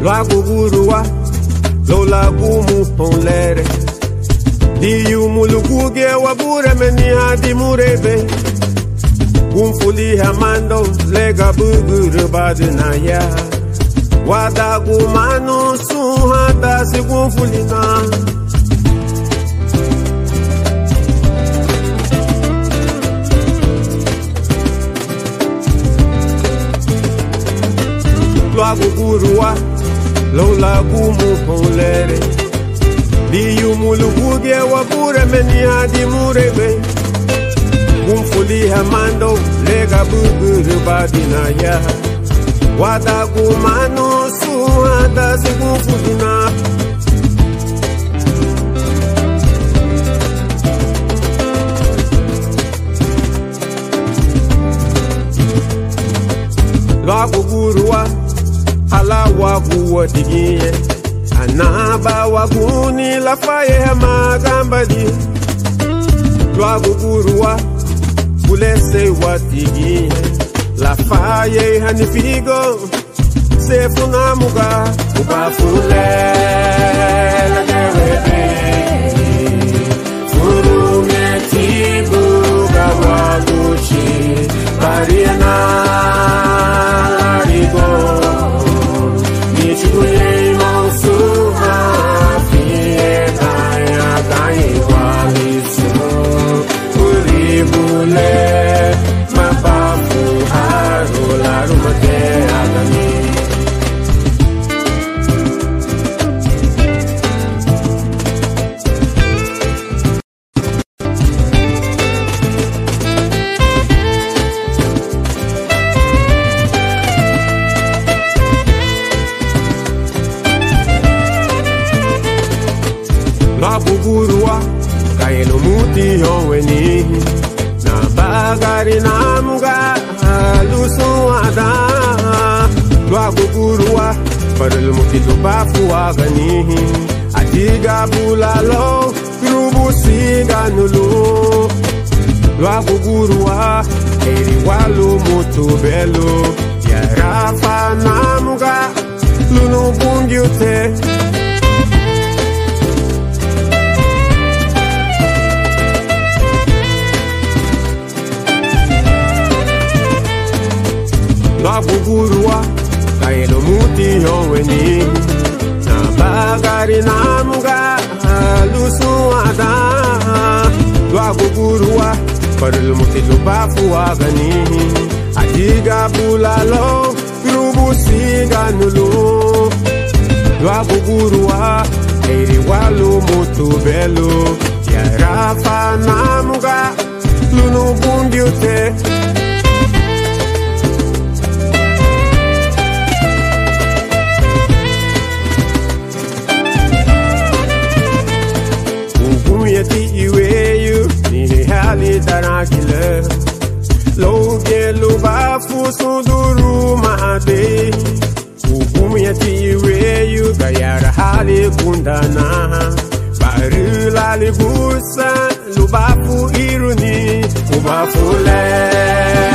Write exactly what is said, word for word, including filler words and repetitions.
Loago gurua, lo lagumu ponlere. Diu muluguge wabure menia di murebe. Gumfuli hamando lega buguru badunaya. Wadagu manu suhata si gumfulina. Loago gurua, lo lagumu ponlere. Diu muluguge wabure menia di murebe. Gumfuli hamando lega buguru badinaya. Wadagu manu suhata si gumfulina. Loago gurua, ala wagu wadigie. Anaba waguni la faye magambadi. Loago gurua, bulese wadigie. La faye hanifigo, se funamuga. Uba fule, la gerebe. Furu metibu gawaguchi. Bariana, larigo. Nichuye. Gurua, kaelo muti howeni. Na bagari na muga lusuada. Loago gurua, parel muti lubafu agani. Adiga bulalo, grubu siga nulu. Loago gurua, eri walu mutu belo. Yarafa na muga, lunu bungiute. Loago gurua, kaelo muti howeni. Na bagari na muga lusuada. Loago gurua, parel muti lubafu agani. Adiga bulalo, grubu siga nulu. Loago gurua, eri walu mutu belo. Yarafa na muga, lunu bundiute. Daragile Loge lubafu suduru maade Ugumu yati iwe yu gayara hali kundana Barila libusa lubafu iruni Ubafu le